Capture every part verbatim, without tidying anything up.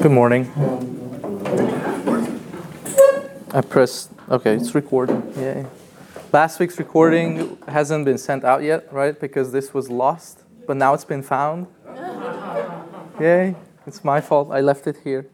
Good morning. I pressed, okay, it's recording. Yay. Last week's recording hasn't been sent out yet, right? Because this was lost, but now it's been found. Yay. It's my fault. I left it here.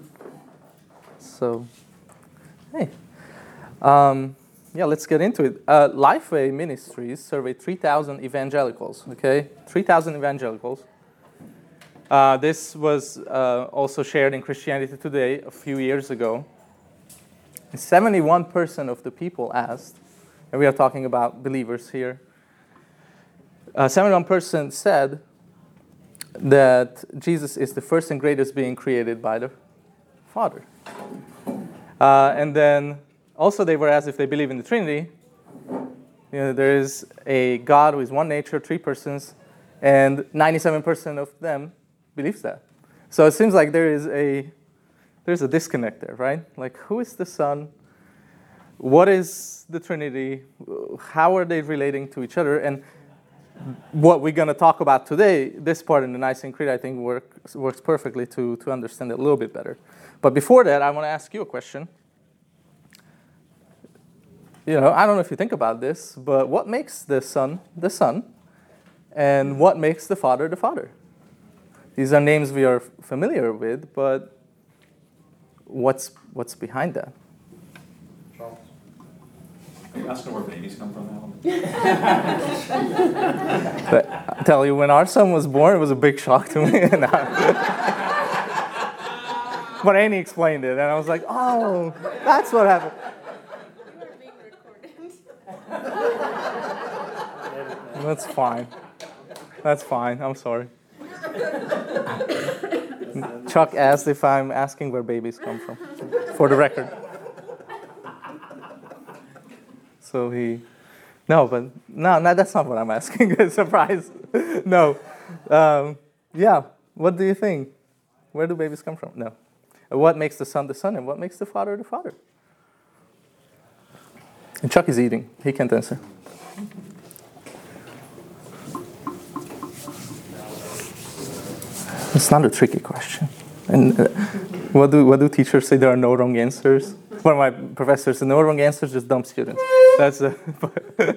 So, hey. Um, yeah, let's get into it. Uh, Lifeway Ministries surveyed three thousand evangelicals, okay? three thousand evangelicals. Uh, this was uh, also shared in Christianity Today a few years ago. And seventy-one percent of the people asked, and we are talking about believers here, uh, seventy-one percent said that Jesus is the first and greatest being created by the Father. Uh, and then also they were asked if they believe in the Trinity. You know, there is a God who is one nature, three persons, and ninety-seven percent of them believes that. So it seems like there is a there's a disconnect there, right? Like, who is the Son? What is the Trinity? How are they relating to each other? And what we're going to talk about today, this part in the Nicene Creed, I think works works perfectly to to understand it a little bit better. But before that, I want to ask you a question. You know, I don't know if you think about this, but what makes the Son the Son, and what makes the Father the Father? These are names we are familiar with, but what's what's behind that? Charles, are you asking where babies come from, Alan? But I tell you, when our son was born, it was a big shock to me. But Annie explained it, and I was like, "Oh, that's what happened." You are being recorded. That's fine. That's fine. I'm sorry. Chuck asked if I'm asking where babies come from, for the record. So he, no, but no, no, that's not what I'm asking. Surprise. No. Um, yeah, what do you think? Where do babies come from? No. What makes the Son the Son, and what makes the Father the Father? And Chuck is eating. He can't answer. It's not a tricky question. And uh, what do what do teachers say? There are no wrong answers. One of my professors said, no wrong answers, just dumb students. That's a, Well,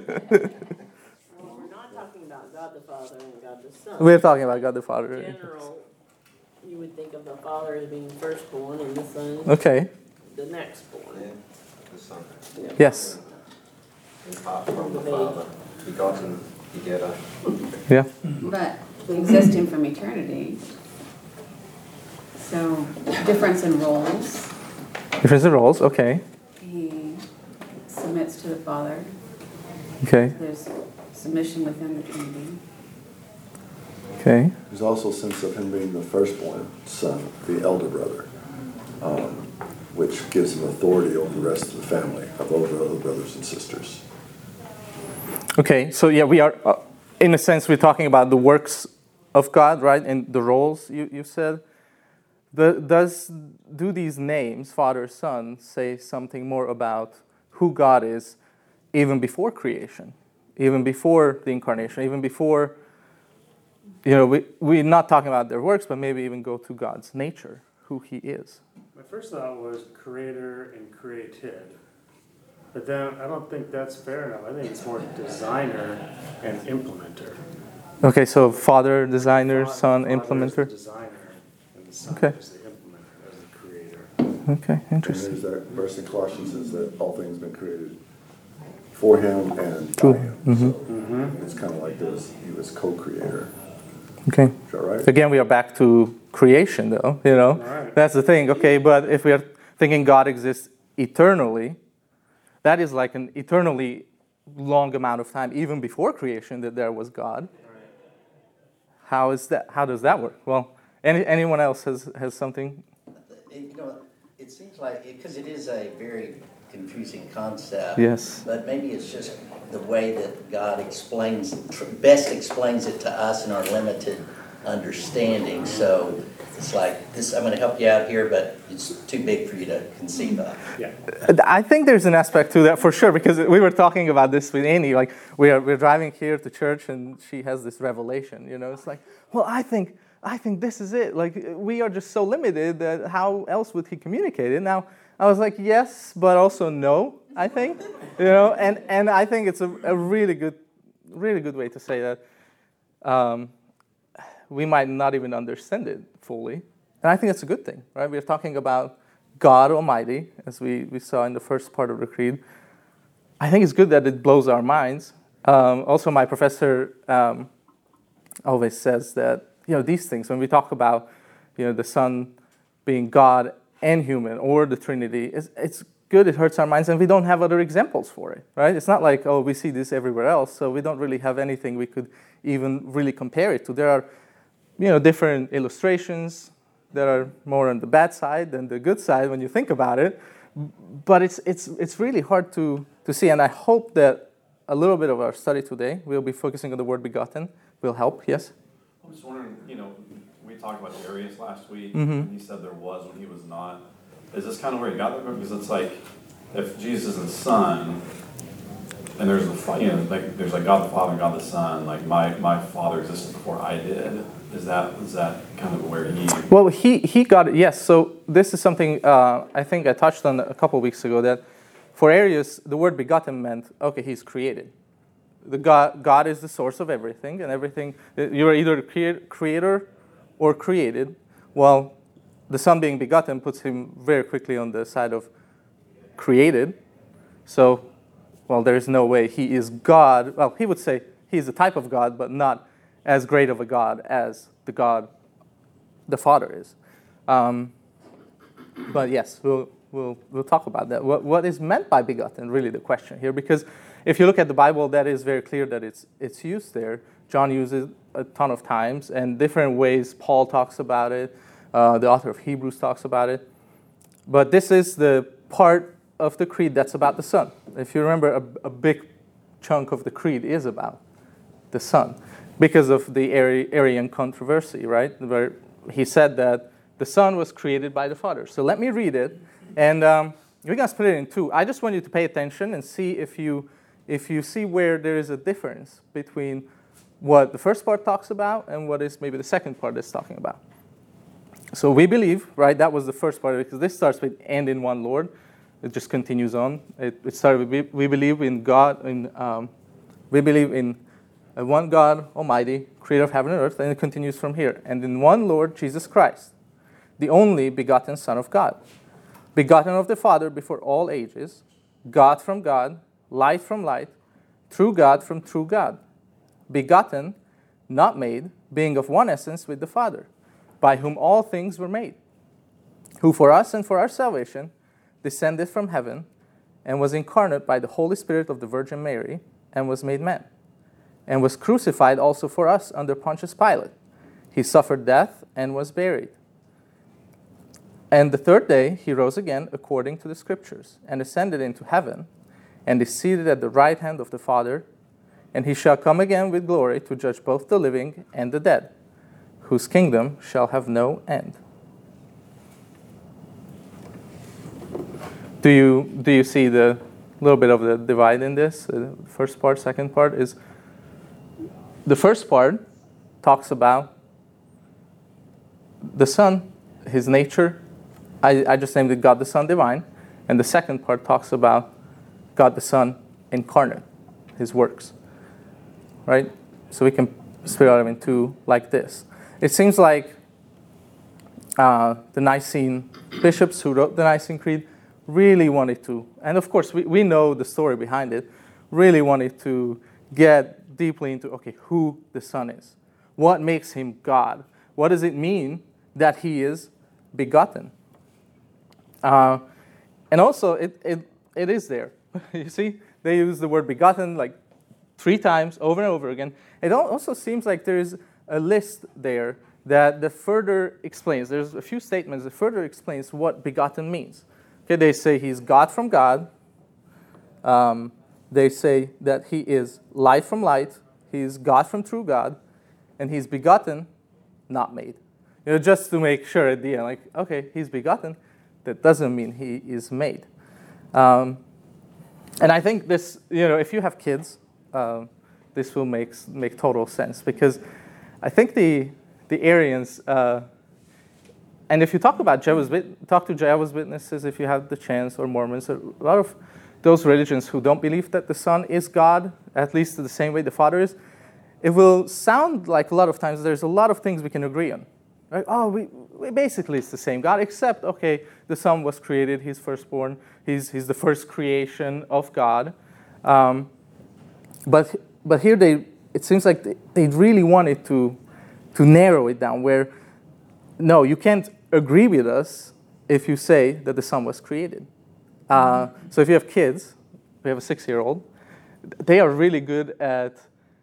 we're not talking about God the Father and God the Son. we're talking about God the Father. In general, you would think of the Father as being firstborn and the Son Okay. the nextborn. Yeah, the Son. Yeah. Yes. Apart from the Father, begotten, begetter. Yeah. But existing from eternity. So, difference in roles. Difference in roles. Okay. He submits to the Father. Okay. There's submission within the Trinity. Okay. There's also a sense of him being the firstborn son, the elder brother, um, which gives him authority over the rest of the family, of over other brothers and sisters. Okay. So yeah, we are, uh, in a sense, we're talking about the works of God, right? And the roles you you said. The, does do these names, Father, Son, say something more about who God is, even before creation, even before the incarnation, even before, you know, we we're not talking about their works, but maybe even go to God's nature, who He is. My first thought was creator and created. But then I don't think that's fair enough. I think it's more designer and implementer. Okay, so Father, designer, Father- Son, Father is implementer. the designer, and the Son Okay. is the implementer, as the creator. Okay, And interesting. there's that verse in Colossians says that all things have been created for him and by True. him. Mhm. So it's kind of like this, he was co-creator. Okay. Is that right? Again, we are back to creation, though. You know, Right. that's the thing. Okay, but if we are thinking God exists eternally, that is like an eternally long amount of time, even before creation, that there was God. How is that? How does that work? Well, any, anyone else has, has something? It- You know, it seems like, because it is a very confusing concept. Yes. But maybe it's just the way that God explains, tr- best explains it to us in our limited understanding. So it's like, this, I'm going to help you out here, but it's too big for you to conceive of. Yeah. I think there's an aspect to that for sure, because we were talking about this with Annie. Like, we are we're driving here to church, and she has this revelation. You know, it's like, well, I think I think this is it. Like, we are just so limited that how else would he communicate it? Now, I was like, yes, but also no, I think. You know, and, and I think it's a, a really good, really good way to say that um, we might not even understand it fully. And I think it's a good thing, right? We're talking about God Almighty, as we, we saw in the first part of the creed. I think it's good that it blows our minds. Um, also, my professor um, always says that, you know, these things, when we talk about, you know, the Son being God and human, or the Trinity, it's, it's good, it hurts our minds, and we don't have other examples for it, right? It's not like, oh, we see this everywhere else, so we don't really have anything we could even really compare it to. There are, you know, different illustrations that are more on the bad side than the good side when you think about it, but it's it's it's really hard to, to see, and I hope that a little bit of our study today, we'll be focusing on the word begotten, will help, yes? I'm just wondering, you know, we talked about Arius last week, Mm-hmm. and he said there was when he was not. Is this kind of where you got that from? Because it's like, if Jesus is the Son, and there's a, fa- you know, like there's like God the Father and God the Son, like my, my Father existed before I did. Is that is that kind of where he? Well, he he got it, yes. So this is something uh, I think I touched on a couple of weeks ago, that for Arius, the word begotten meant, okay, he's created. The God, God is the source of everything, and everything, you're either creator or created. Well, the Son being begotten puts him very quickly on the side of created. So, well, there is no way he is God. Well, he would say he's a type of God, but not as great of a God as the God the Father is. Um, but yes, we'll we'll we'll talk about that. What what is meant by begotten? Really, the question here, because if you look at the Bible, that is very clear that it's it's used there. John uses it a ton of times, and different ways. Paul talks about it. Uh, the author of Hebrews talks about it. But this is the part of the creed that's about the Son. If you remember, a, a big chunk of the creed is about the Son, because of the Ari- Arian controversy, right? Where he said that the Son was created by the Father. So let me read it, and um, we're going to split it in two. I just want you to pay attention and see if you if you see where there is a difference between what the first part talks about and what is maybe the second part is talking about. So we believe, right, that was the first part, because this starts with "and in one Lord." It just continues on. It, it started with, we believe in God, in um, we believe in a one God Almighty, creator of heaven and earth, and it continues from here. And in one Lord Jesus Christ, the only begotten Son of God, begotten of the Father before all ages, God from God, light from light, true God from true God, begotten, not made, being of one essence with the Father, by whom all things were made, who for us and for our salvation descended from heaven, and was incarnate by the Holy Spirit of the Virgin Mary, and was made man, and was crucified also for us under Pontius Pilate. He suffered death and was buried. And the third day he rose again according to the Scriptures, and ascended into heaven, and is seated at the right hand of the Father, and he shall come again with glory to judge both the living and the dead, whose kingdom shall have no end. Do you do you see the little bit of the divide in this? The first part, second part is, the first part talks about the Son, his nature. I, I just named it God the Son divine. And the second part talks about God the Son incarnate, his works. Right? So we can split out in two like this. It seems like uh, the Nicene bishops who wrote the Nicene Creed really wanted to, and of course we, we know the story behind it, really wanted to get deeply into, okay, who the Son is. What makes him God? What does it mean that he is begotten? Uh, and also, it, it it is there. You see, they use the word begotten like three times over and over again. It also seems like there is a list there that the further explains. There's a few statements that further explains what begotten means. Okay, they say he's God from God. Um, they say that he is light from light. He's God from true God. And he's begotten, not made. You know, just to make sure at the end, like, okay, he's begotten. That doesn't mean he is made. Um, and I think this, you know, if you have kids, um, this will make make total sense, because I think the the Arians, uh, and if you talk about Jehovah's Wit- talk to Jehovah's Witnesses, if you have the chance, or Mormons, a lot of those religions who don't believe that the Son is God, at least the same way the Father is, it will sound like a lot of times there's a lot of things we can agree on. Right? Oh, we, we basically it's the same God, except, okay, the Son was created, he's firstborn, he's, he's the first creation of God. Um, but but here they, it seems like they, they really wanted to, to narrow it down, where, no, you can't agree with us if you say that the Son was created. Uh, so if you have kids, we have a six-year-old, they are really good at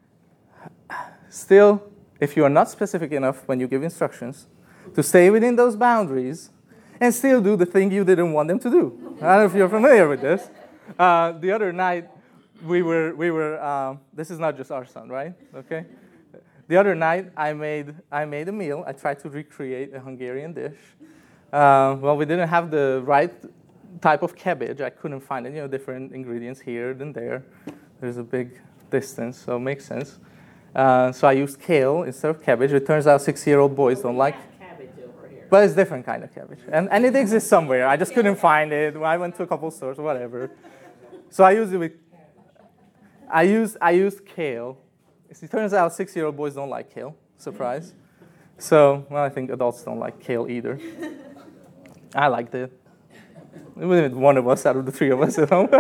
still, if you are not specific enough when you give instructions, to stay within those boundaries and still do the thing you didn't want them to do. I don't know if you're familiar with this. Uh, the other night, we were, we were um, this is not just our son, right? Okay. The other night, I made, I made a meal. I tried to recreate a Hungarian dish. Uh, well, we didn't have the right type of cabbage. I couldn't find any, you know, different ingredients here than there. There's a big distance, so it makes sense. Uh, so I used kale instead of cabbage. It turns out six-year-old boys don't like cabbage over here. But it's different kind of cabbage. And, and it exists somewhere. I just couldn't find it. I went to a couple stores, whatever. So I used it with, I used, I used kale. It turns out six-year-old boys don't like kale. Surprise. So, well, I think adults don't like kale either. I liked it. One of us out of the three of us at home.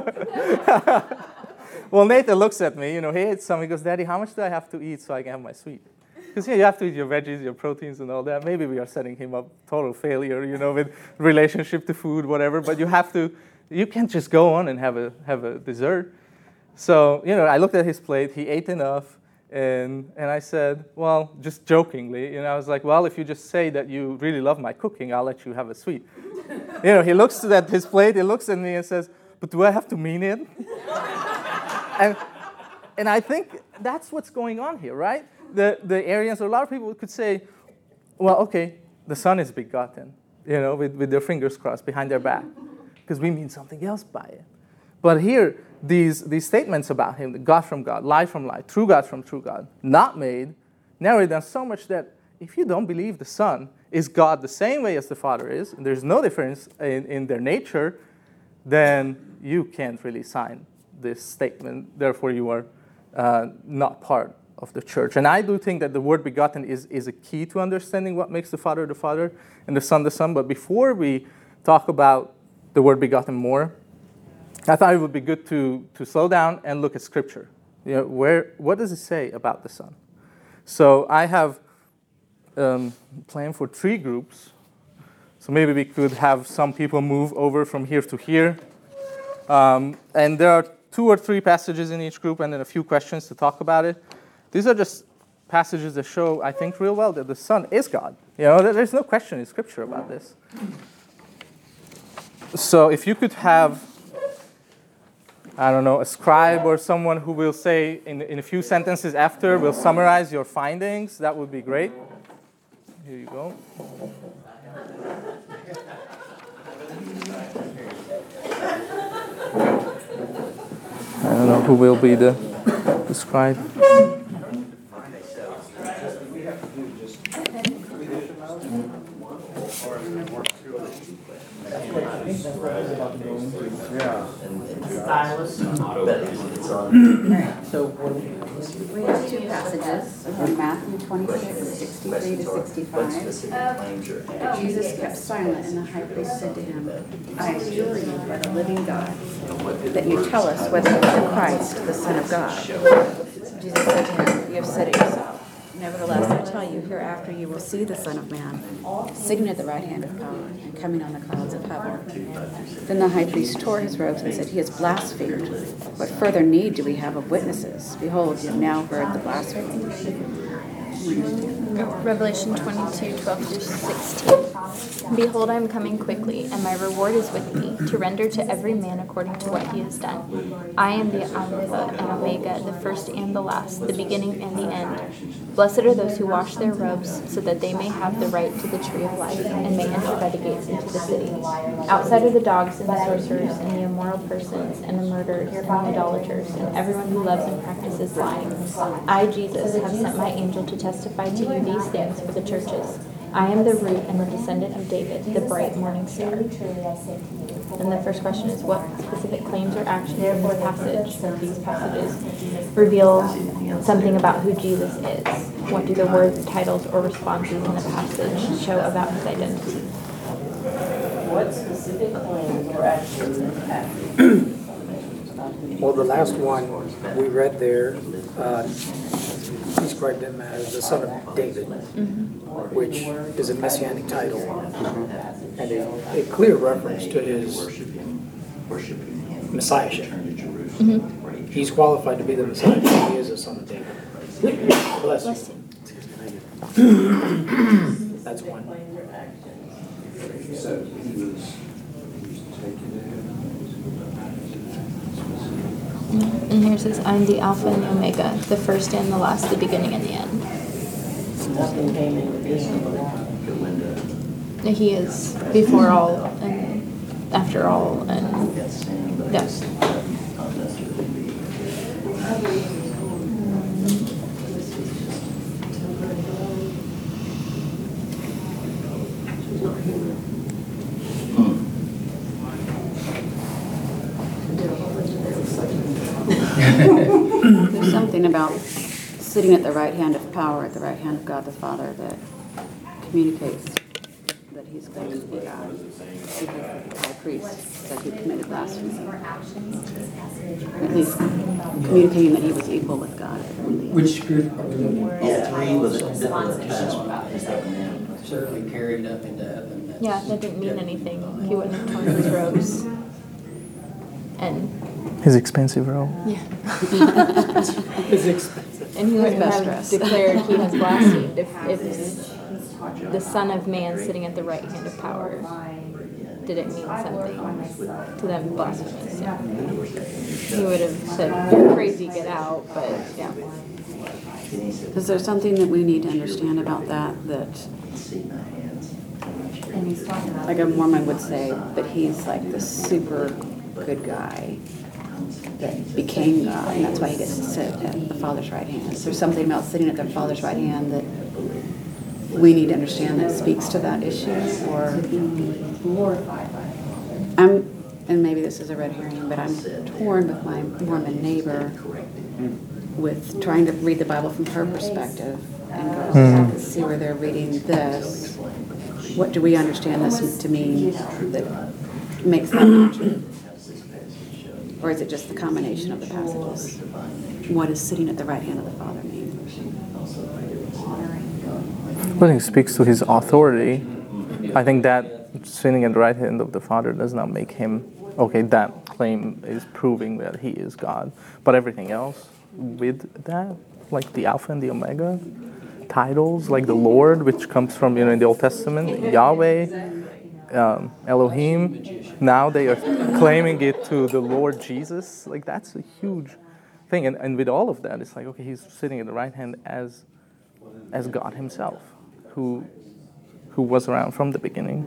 Well, Nathan looks at me, you know, he ate some. He goes, Daddy, how much do I have to eat so I can have my sweet? Because yeah, you have to eat your veggies, your proteins, and all that. Maybe we are setting him up total failure, you know, with relationship to food, whatever. But you have to, you can't just go on and have a have a dessert. So, you know, I looked at his plate. He ate enough, and and I said, well, just jokingly, you know, I was like, well, if you just say that you really love my cooking, I'll let you have a sweet. You know, he looks at his plate. He looks at me and says, but do I have to mean it? And, and I think that's what's going on here, right? The the Arians, a lot of people could say, well, okay, the Son is begotten, you know, with, with their fingers crossed behind their back, because we mean something else by it. But here, these, these statements about him, God from God, light from light, true God from true God, not made, narrow it down so much that if you don't believe the Son is God the same way as the Father is, and there's no difference in, in their nature, then you can't really sign this statement. Therefore, you are uh, not part of the church. And I do think that the word begotten is, is a key to understanding what makes the Father the Father and the Son the Son. But before we talk about the word begotten more, I thought it would be good to, to slow down and look at Scripture. You know, where, what does it say about the Son? So I have um, planned for three groups. So maybe we could have some people move over from here to here. Um, and there are two or three passages in each group and then a few questions to talk about it. These are just passages that show, I think, real well that the Son is God. You know, there's no question in Scripture about this. So if you could have, I don't know, a scribe or someone who will say in, in a few sentences after, will summarize your findings, that would be great. Here you go. I don't know who will be the, the scribe. We have two passages from Matthew twenty-six, sixty-three to sixty-five. Jesus kept silent, and the high priest said to him, I adjure you by the living God, that you tell us whether you are the Christ, the Son of God. Jesus said to him, you have said it yourself. Nevertheless, I tell you, hereafter you will see the Son of Man sitting at the right hand of power and coming on the clouds of heaven. Then the high priest tore his robes and said, he has blasphemed. What further need do we have of witnesses? Behold, you have now heard the blasphemy. Revelation twenty-two, twelve through sixteen. Behold, I am coming quickly, and my reward is with me, to render to every man according to what he has done. I am the Alpha and Omega, the first and the last, the beginning and the end. Blessed are those who wash their robes, so that they may have the right to the tree of life, and may enter by the gates into the city. Outside are the dogs and the sorcerers, and the immoral persons, and the murderers, and the idolaters, and everyone who loves and practices lying. I, Jesus, have sent my angel to testify testify to you these things for the churches. I am the root and the descendant of David, the bright morning star. And the first question is, what specific claims or actions in the passage, or these passages, reveal something about who Jesus is? What do the word titles or responses in the passage show about his identity? What specific claims or actions in the passage? Well, the last one we read there uh, described him as the son of David, mm-hmm. which is a messianic title, mm-hmm. and a, a clear reference to his messiahship. Mm-hmm. He's qualified to be the Messiah. He is a son of David. Bless you. That's one. So he was taken And here it says, I'm the Alpha and the Omega, the first and the last, the beginning and the end. Nothing came into being. He is before all and after all, and yes. There's something about sitting at the right hand of power, at the right hand of God the Father, that communicates that he's going to be God. The high priest said he committed blasphemy. At least communicating that he was equal with God. Which group are we looking at? All three was certainly carried up into heaven. Yeah, that didn't mean anything. He wouldn't have torn his robes. And his expensive robe. yeah. His expensive. And he wouldn't best have dress. declared he has blasphemed if, if the Son of Man sitting at the right hand of power didn't mean something to them blasphemous. Yeah. He would have said, "You're crazy, get out." But yeah. Is there something that we need to understand about that, that like a Mormon would say that he's like the super good guy that became God, and that's why he gets to sit at the Father's right hand? Is there something about sitting at the Father's right hand that we need to understand that speaks to that issue? Or I'm, and maybe this is a red herring, but I'm torn with my Mormon neighbor with trying to read the Bible from her perspective and go back and see where they're reading this. What do we understand this to mean that makes that not true? Or is it just the combination of the passages? What does sitting at the right hand of the Father mean? Well, it speaks to his authority. I think that sitting at the right hand of the Father does not make him, okay, that claim is proving that he is God. But everything else with that, like the Alpha and the Omega, titles like the Lord, which comes from, you know, in the Old Testament, Yahweh, um, Elohim, now they are claiming it to the Lord Jesus. Like, that's a huge thing. And, and with all of that, it's like, okay, he's sitting at the right hand as as God himself, who who was around from the beginning.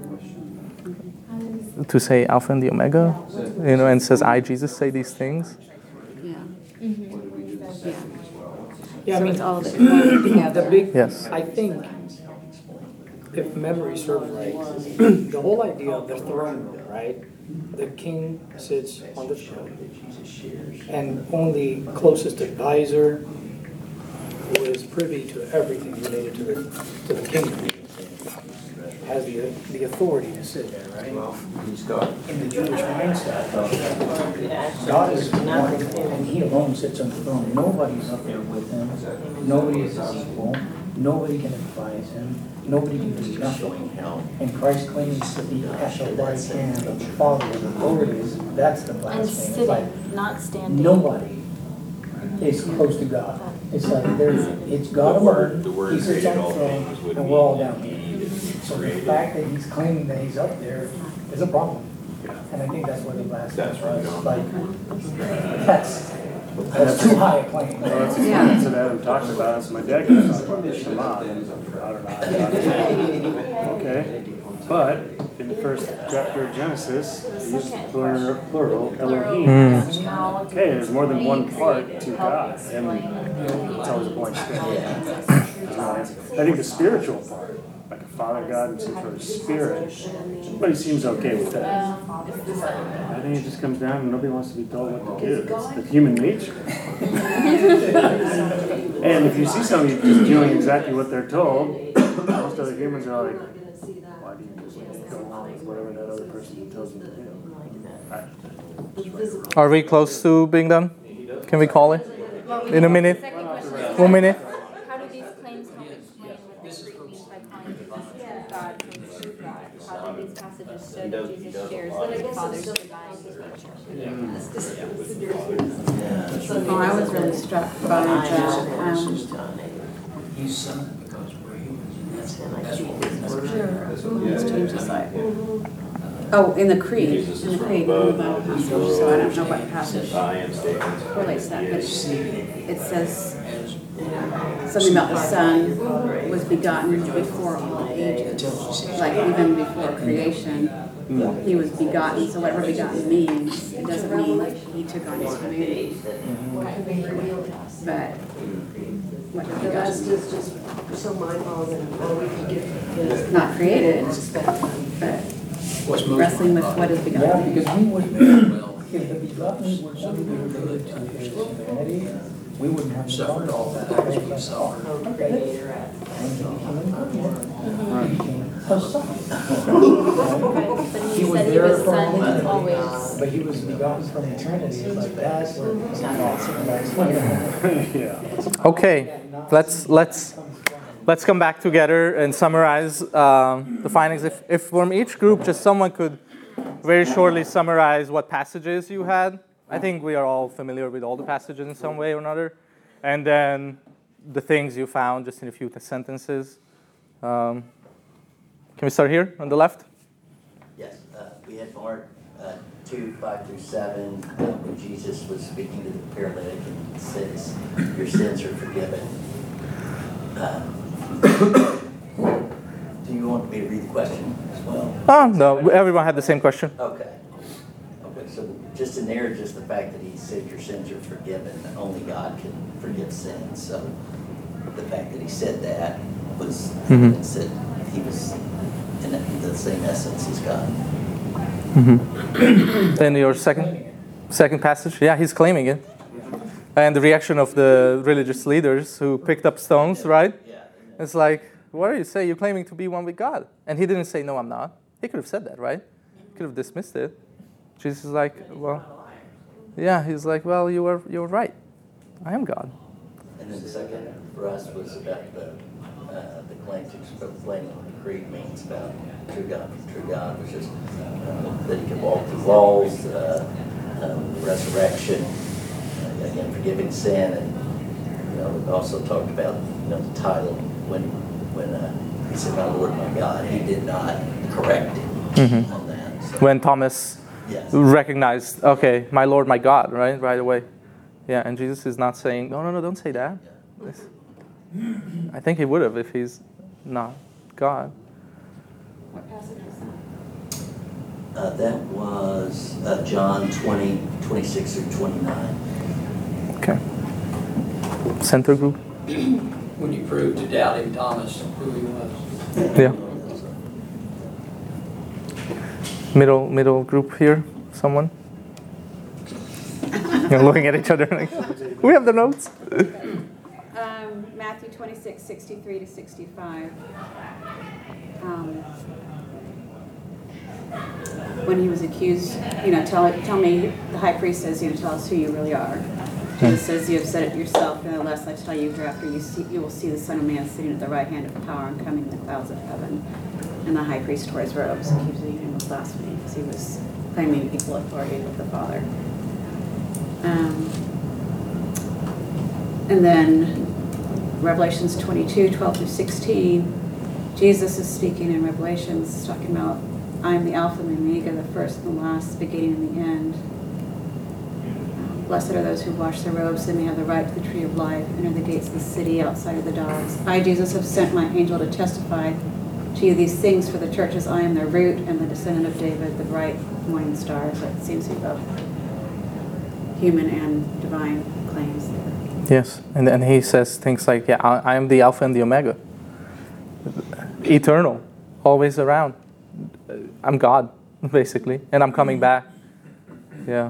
To say Alpha and the Omega, you know, and says, I, Jesus, say these things. Yeah. Mm-hmm. Yeah. Yeah, I So mean, it's all of it coming together. the big, Yes. I think, if memory serves right, the whole idea of the throne room, right? The king sits on the throne, and only closest advisor who is privy to everything related to the to the kingdom has the the authority to sit there, right? He's God. In the Jewish mindset, God is one, and He alone sits on the throne. Nobody's up there with Him. Nobody is His equal. Nobody can advise Him. Nobody can do nothing. And Christ claims to be at the right hand of the Father with authorities. That's the And blasphemy. It's like sitting, not standing. nobody is close to God. It's like there's, it's God alone. He sits on the throne, and we're all down here. So the fact that he's claiming that he's up there is a problem. And I think that's where the blasphemy was. Like, that's, that's too high a claim. Well, that's the Yeah. thing that Adam talked about, so my dad can talk about the Shema. I don't know. Okay, but in the first chapter of Genesis, he used plural, plural Elohim. Okay, there's more than one part to God, and it's always a blank statement. I think the spiritual part, like a Father God and some sort of spirit, but he seems okay with that. I think it just comes down and nobody wants to be told what to do. It's the human nature. And if you see somebody just doing exactly what they're told, most other humans are like, why do you just go along with whatever that other person tells you to do? Right. Are we close to being done? Can we call it? In a minute? One minute? How do these claims help explain what the Greek means by calling Jesus true God from true God? How do these passages show that Jesus shares with the Father's divine nature? Oh, I was really struck by the, um, You son because we're humans, and that's, that's what we're. let's change the slide. Oh, in the creed, in the creed, in the Bible passage, so I don't know what passage relates that, but it says something about the Son was begotten before all ages, like even before creation. He was begotten, so whatever begotten means, it doesn't mean he took on his humanity. But what does begotten mean? So mind-boggling, or we could get. Not created, but wrestling with what is begotten. Yeah, because we wouldn't, well, if the begotten were something good to his humanity, we wouldn't have suffered all that as we suffered. But he said he was son always. But he was begotten from eternity, like that. Okay, let's let's let's come back together and summarize um, the findings. If if from each group, just someone could very shortly summarize what passages you had. I think we are all familiar with all the passages in some way or another, and then the things you found just in a few sentences. Um, can we start here on the left? Yes, uh, we had Mark uh, two, five through seven, uh, when Jesus was speaking to the paralytic and says, your sins are forgiven. Uh, do you want me to read the question as well? Oh, no, everyone had the same question. Okay. Okay, so just in there, just the fact that he said your sins are forgiven, only God can forgive sins. So the fact that he said that was, mm-hmm. it said he was in the same essence as God. Mm-hmm. Then your second second passage, yeah, he's claiming it. And the reaction of the religious leaders who picked up stones, right? Yeah. It's like, what are you saying? You're claiming to be one with God. And he didn't say, no, I'm not. He could have said that, right? He could have dismissed it. Jesus is like, well, yeah, he's like, well, you were you were right. I am God. And then the second for us was about the uh, the claim to explain what the creed means about true God. True God was just uh, that he can walk through walls, uh, um, resurrection, uh, again forgiving sin, and you know we also talked about you know the title when when uh, he said, "My Lord, my God," he did not correct him mm-hmm. on that. So. When Thomas yes. recognized, okay, my Lord, my God, right, right away. Yeah, and Jesus is not saying, no, no, no, don't say that. Yeah. I think he would have if he's not God. What passage was that? Uh, that was uh, John twenty, twenty-six through twenty-nine. Okay. Center group. When you proved to doubting Thomas who he was. Yeah. Middle middle group here, someone? You're looking at each other like, we have the notes. um, Matthew twenty-six, sixty-three to sixty-five. Um, when he was accused, you know, tell tell me, the high priest says, you know, tell us who you really are. Jesus says, you have said it yourself, nevertheless I tell you, hereafter you see, you will see the Son of Man sitting at the right hand of power and coming in the clouds of heaven. And the high priest tore his robes, accusing him of blasphemy, because he was claiming equal authority with the Father. Um, and then Revelations twenty-two, twelve through sixteen, Jesus is speaking in Revelations, talking about, I am the Alpha and the Omega, the first and the last, the beginning and the end. Blessed are those who wash their robes, they may have the right to the tree of life, enter the gates of the city, outside of the dogs. I, Jesus, have sent my angel to testify to you these things for the churches. I am their root and the descendant of David, the bright morning star. So it seems to be both human and divine claims there. Yes, and and he says things like, yeah, I, I am the Alpha and the Omega. Eternal, always around. I'm God, basically, and I'm coming back. Yeah.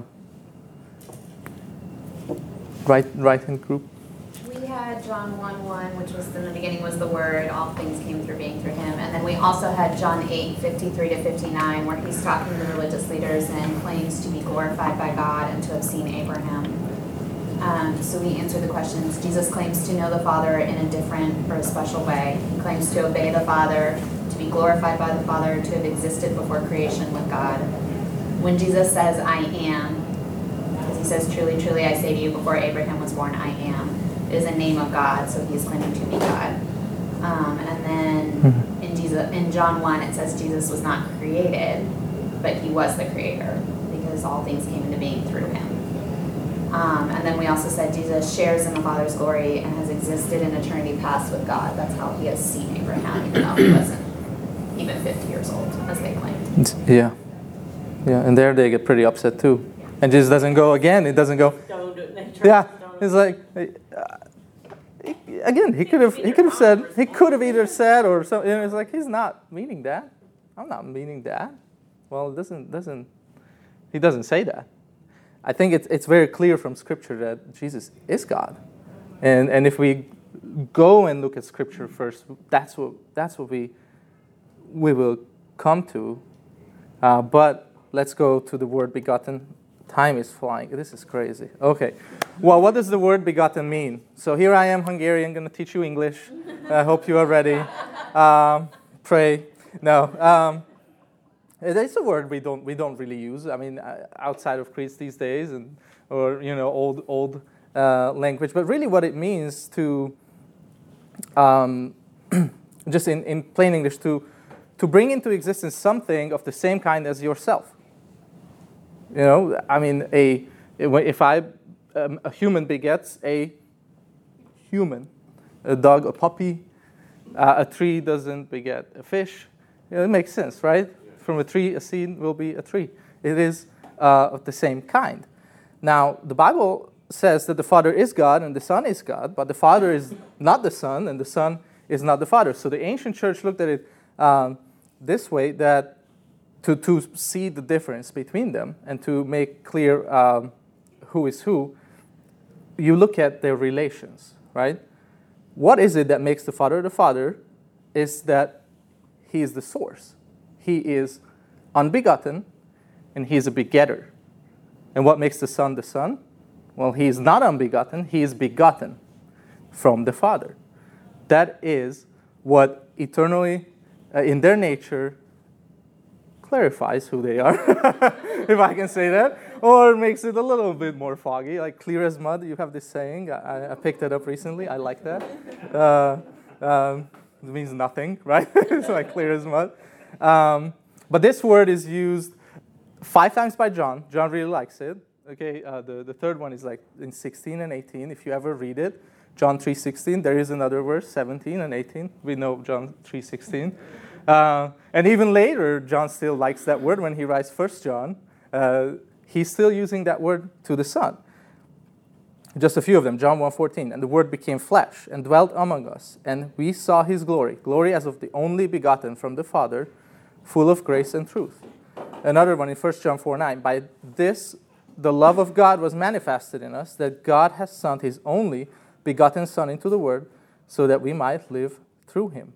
Right, right hand group. We had John one one, which was in the beginning was the Word, all things came through being through him. And then we also had John eight, fifty-three to fifty-nine, where he's talking to the religious leaders and claims to be glorified by God and to have seen Abraham. Um, so we answered the questions. Jesus claims to know the Father in a different or a special way. He claims to obey the Father, to be glorified by the Father, to have existed before creation with God. When Jesus says, I am, because he says, truly, truly, I say to you, before Abraham was born, I am. It is a name of God, so he is claiming to be God. Um, and then in Jesus, in John one, it says Jesus was not created, but he was the creator, because all things came into being through him. Um, and then we also said Jesus shares in the Father's glory and has existed in eternity past with God. That's how he has seen Abraham, even though he wasn't even fifty years old, as they claimed. Yeah. Yeah, and there they get pretty upset too. And Jesus doesn't go again. It doesn't go. Yeah, it's like uh, again. He could have. He could have said. He could have either said or something. It's like he's not meaning that. I'm not meaning that. Well, it doesn't. Doesn't. He doesn't say that. I think it's it's very clear from Scripture that Jesus is God, and and if we go and look at Scripture first, that's what that's what we we will come to. Uh, but let's go to the word begotten. Time is flying. This is crazy. Okay. Well, what does the word begotten mean? So here I am, Hungarian, going to teach you English. I hope you are ready. Um, pray. No. Um, it's a word we don't we don't really use. I mean, uh, outside of Greece these days, and or you know, old old uh, language. But really, what it means to, um, just in, in plain English, to to bring into existence something of the same kind as yourself. You know, I mean, a if I um, a human begets a human, a dog, a puppy, uh, a tree doesn't beget a fish. You know, it makes sense, right? From a tree, a seed will be a tree. It is uh, of the same kind. Now, the Bible says that the Father is God and the Son is God, but the Father is not the Son and the Son is not the Father. So the ancient church looked at it um, this way, that to, to see the difference between them and to make clear um, who is who, you look at their relations, right? What is it that makes the Father the Father? Is that he is the source. He is unbegotten, and he is a begetter. And what makes the Son the Son? Well, he is not unbegotten, he is begotten from the Father. That is what eternally, uh, in their nature, clarifies who they are, if I can say that, or makes it a little bit more foggy, like clear as mud. You have this saying, I, I picked it up recently, I like that. Uh, um, it means nothing, right? It's like clear as mud. Um, but this word is used five times by John. John really likes it. Okay, uh, the, the third one is like in sixteen and eighteen. If you ever read it, John three sixteen. There is another verse, seventeen and eighteen. We know John three sixteen. Uh, and even later, John still likes that word when he writes First John. Uh, he's still using that word to the Son. Just a few of them. John one fourteen. And the Word became flesh and dwelt among us, and we saw his glory, glory as of the only begotten from the Father, full of grace and truth. Another one in First John four nine. By this the love of God was manifested in us, that God has sent his only begotten Son into the world, so that we might live through him.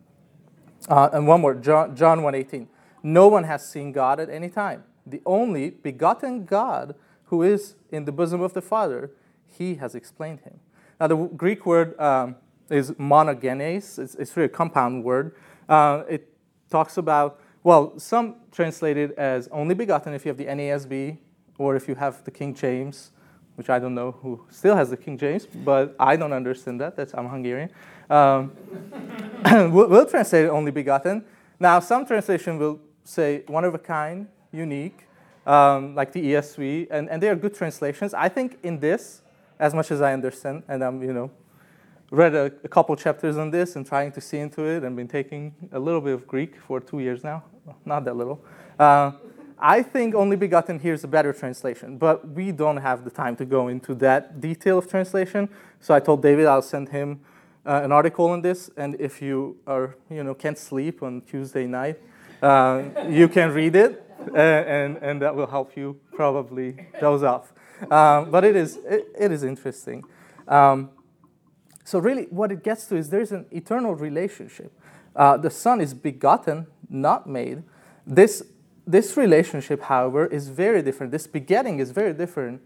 Uh, and one more, John, John one eighteen. No one has seen God at any time. The only begotten God who is in the bosom of the Father, he has explained him. Now the Greek word um, is monogenes. It's, it's really a compound word. Uh, it talks about, well, some translate it as only begotten if you have the N A S B, or if you have the King James, which I don't know who still has the King James, but I don't understand that. That's I'm Hungarian. Um, we'll, we'll translate it only begotten. Now, some translation will say one of a kind, unique, um, like the E S V, and, and they are good translations. I think in this, as much as I understand, and I'm, you know, read a, a couple chapters on this and trying to see into it, and been taking a little bit of Greek for two years now. Not that little. Uh, I think only begotten here is a better translation, but we don't have the time to go into that detail of translation. So I told David I'll send him uh, an article on this, and if you are, you know, can't sleep on Tuesday night, uh, you can read it, uh, and and that will help you probably doze off. Um, but it is it, it is interesting. Um, so really, what it gets to is there's an eternal relationship. Uh, the Son is begotten, not made. This this relationship, however, is very different. This begetting is very different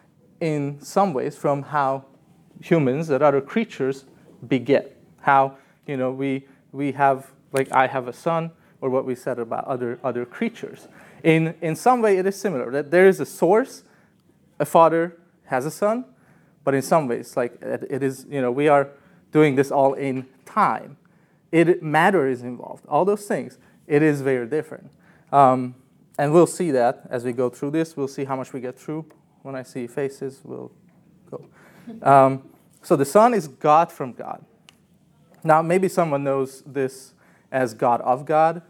in some ways from how humans, that other creatures, beget. How, you know, we we have, like I have a son, or what we said about other other creatures. In in some way, it is similar. That there is a source. A father has a son, but in some ways, like it is, you know, we are doing this all in time. It matter is involved. All those things. It is very different. Um, and we'll see that as we go through this. We'll see how much we get through. When I see faces, we'll go. Um, so the Son is God from God. Now, maybe someone knows this as God of God,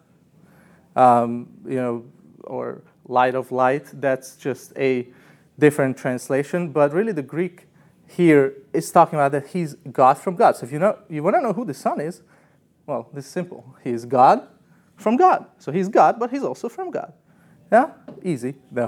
um, you know, or light of light. That's just a different translation. But really, the Greek here is talking about that he's God from God. So if you know, you want to know who the Son is, well, this is simple. He is God from God. So he's God, but he's also from God. Yeah? Easy. No.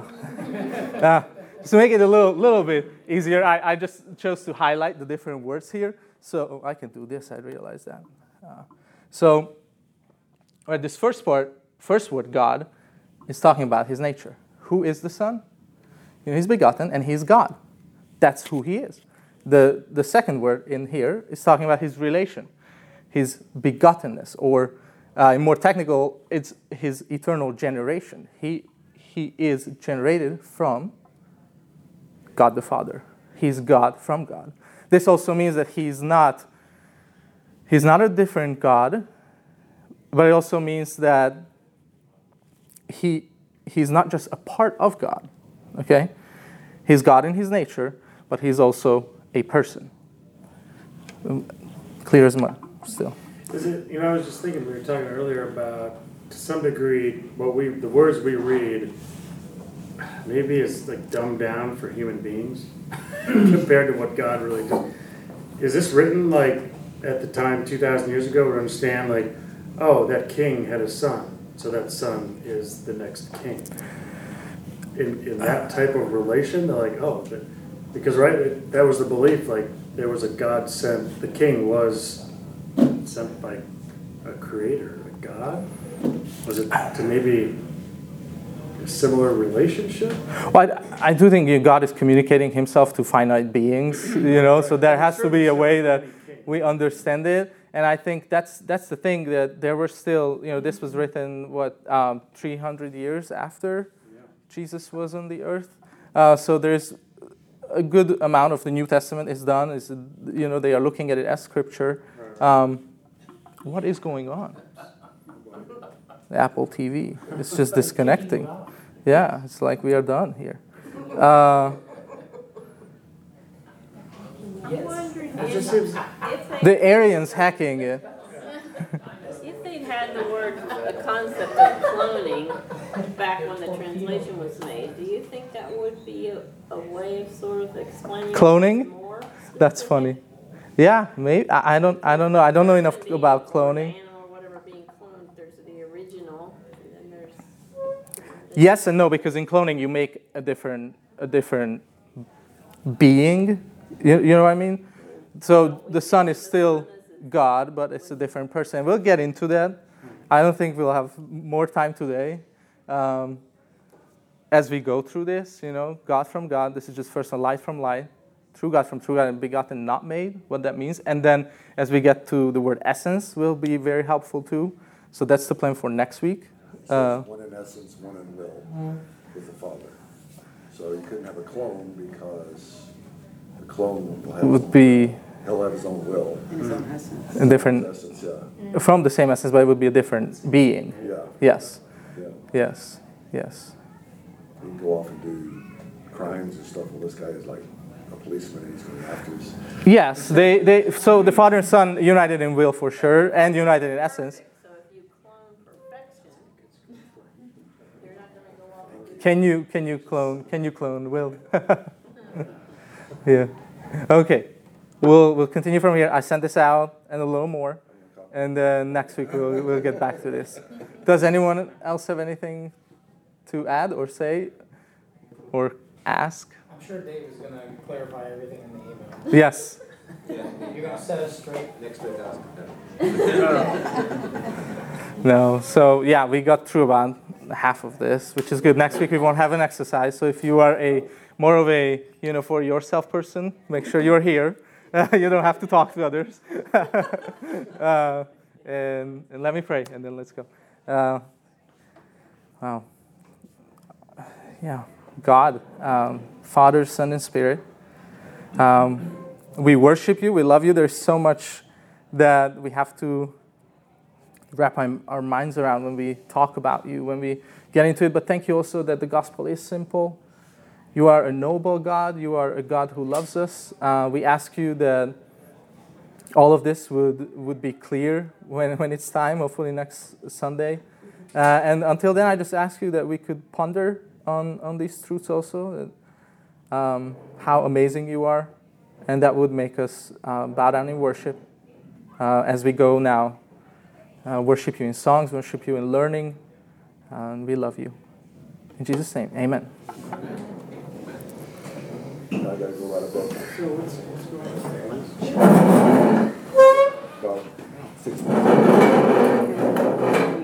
uh, to make it a little little bit easier, I, I just chose to highlight the different words here. So oh, I can do this, I realize that. Uh, so right, this first part, first word, God, is talking about his nature. Who is the Son? You know, he's begotten, and he's God. That's who he is. The, the second word in here is talking about his relation, his begottenness, or uh, in more technical, it's his eternal generation. He, he is generated from God the Father. He's God from God. This also means that he's not, he's not a different God, but it also means that he, he's not just a part of God, okay? He's God in his nature, but he's also a person. Clear as mud, still. Is it, you know, I was just thinking, we were talking earlier about, to some degree, what we, the words we read, maybe it's like dumbed down for human beings compared to what God really did. Is this written like at the time two thousand years ago to understand like, oh, that king had a son, so that son is the next king? In, in that type of relation, they're like, oh, but, because right, that was the belief, like there was a God sent, the king was sent by a creator, a God? Was it to maybe a similar relationship? Well, I, I do think God is communicating himself to finite beings, you know, so there has to be a way that we understand it. And I think that's that's the thing, that there were still, you know, this was written, what, um, three hundred years after Jesus was on the earth. Uh, so there's a good amount of the New Testament is done. Is, you know, they are looking at it as scripture. Um, what is going on? The Apple T V. It's just disconnecting. Yeah, it's like we are done here. Uh, the Aryans hacking it. If they'd had the word, a concept of cloning back when the translation was made, do you think that would be a, a way of sort of explaining cloning? More? That's funny. Yeah, maybe. I, I don't. I don't know. I don't know enough about cloning. Animal, whatever being cloned, there's the original, and then there's. Yes and no, because in cloning you make a different a different being. You, you know what I mean? So the Son is still God, but it's a different person. We'll get into that. I don't think we'll have more time today. Um, as we go through this, you know, God from God. This is just first a light from light. True God from true God, and begotten, not made, what that means. And then as we get to the word essence, will be very helpful too. So that's the plan for next week. So uh, one in essence, one in will, mm. with the Father. So you couldn't have a clone because the clone will have would be will. He'll have his own will. In his own essence. A different, essence, yeah. From the same essence, but it would be a different being. Yeah. Yes. Yeah. Yes. Yes. You can go off and do crimes and stuff. Well, this guy is like a policeman, and he's going after us. Yes, they, they so the Father and Son united in will for sure, and united in essence. So if you clone perfection, you're not going to go off Can you can you clone can you clone Will? Yeah. Okay. We'll we'll continue from here. I sent this out and a little more, and then next week we'll we'll get back to this. Does anyone else have anything to add or say or ask? I'm sure Dave is going to clarify everything in the email. Yes. You're going to set us straight. Next week, ask. No. So yeah, we got through about half of this, which is good. Next week we won't have an exercise. So if you are a more of a you know for yourself person, make sure you're here. Uh, you don't have to talk to others. uh, and, and let me pray, and then let's go. Uh, wow. Yeah. God, um, Father, Son, and Spirit. Um, we worship you. We love you. There's so much that we have to wrap our, our minds around when we talk about you, when we get into it. But thank you also that the gospel is simple. You are a noble God. You are a God who loves us. Uh, we ask you that all of this would, would be clear when, when it's time, hopefully next Sunday. Uh, and until then, I just ask you that we could ponder on, on these truths also, um, how amazing you are, and that would make us uh, bow down in worship uh, as we go now. Uh, worship you in songs, worship you in learning, and we love you. In Jesus' name, amen. I gotta go right above. So what's, what's going on? About six minutes.